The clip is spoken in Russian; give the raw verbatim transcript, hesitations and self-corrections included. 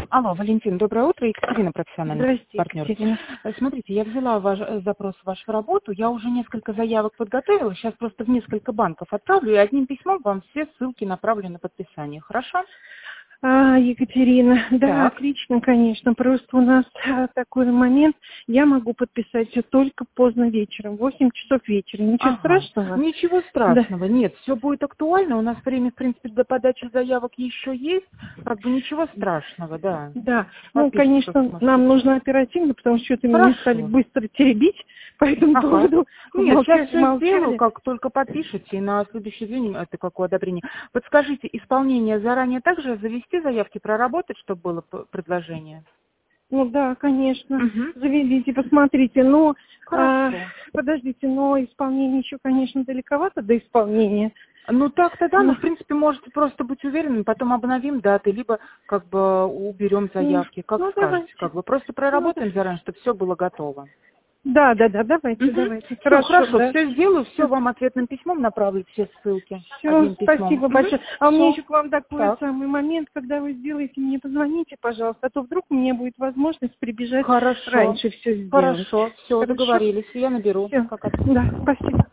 Алло, Валентин, доброе утро. Екатерина, профессиональный Здрасте, партнер. Екатерина. Э, Смотрите, я взяла ваш э, запрос в вашу работу, я уже несколько заявок подготовила, сейчас просто в несколько банков отправлю, и одним письмом вам все ссылки направлю на подписание, хорошо? А, Екатерина, да, Так. отлично, конечно. Просто у нас а, такой момент, я могу подписать все только поздно вечером, в восемь часов вечера. Ничего Ага, страшного? ничего Да. страшного, нет, все будет актуально, у нас время, в принципе, до подачи заявок еще есть, как бы ничего страшного, да. Да, ну, Подпишите, как конечно, сможете. нам нужно оперативно, потому что что-то меня стали Хорошо. быстро теребить по этому Ага. поводу. Нет, сейчас Молчали, все сделаю, молчали. как только подпишете, и на следующий день это какое одобрение. Подскажите, исполнение заранее также завести заявки, проработать, чтобы было п- предложение? Ну да, конечно, Угу. заведите, посмотрите. Но, а, Хорошо. подождите, но исполнение еще, конечно, далековато до исполнения. Ну так-то да, но Ну, в принципе можете просто быть уверенным, потом обновим даты, либо как бы уберем ну, заявки, как ну, скажете, давайте. как бы просто Ну, да. проработаем заранее, чтобы все было готово. Да, да, да, давайте, Угу. давайте. Все, Хорошо, хорошо, да. все сделаю, все вам ответным письмом направлю, все ссылки, Все, одним письмом. спасибо Угу. большое. А у меня Все. еще к вам такой Так. самый момент, когда вы сделаете, мне позвоните, пожалуйста, а то вдруг у меня будет возможность прибежать Хорошо. раньше все сделать. Хорошо. Все, Хорошо? договорились. Я наберу. Все. Пока. Да, спасибо.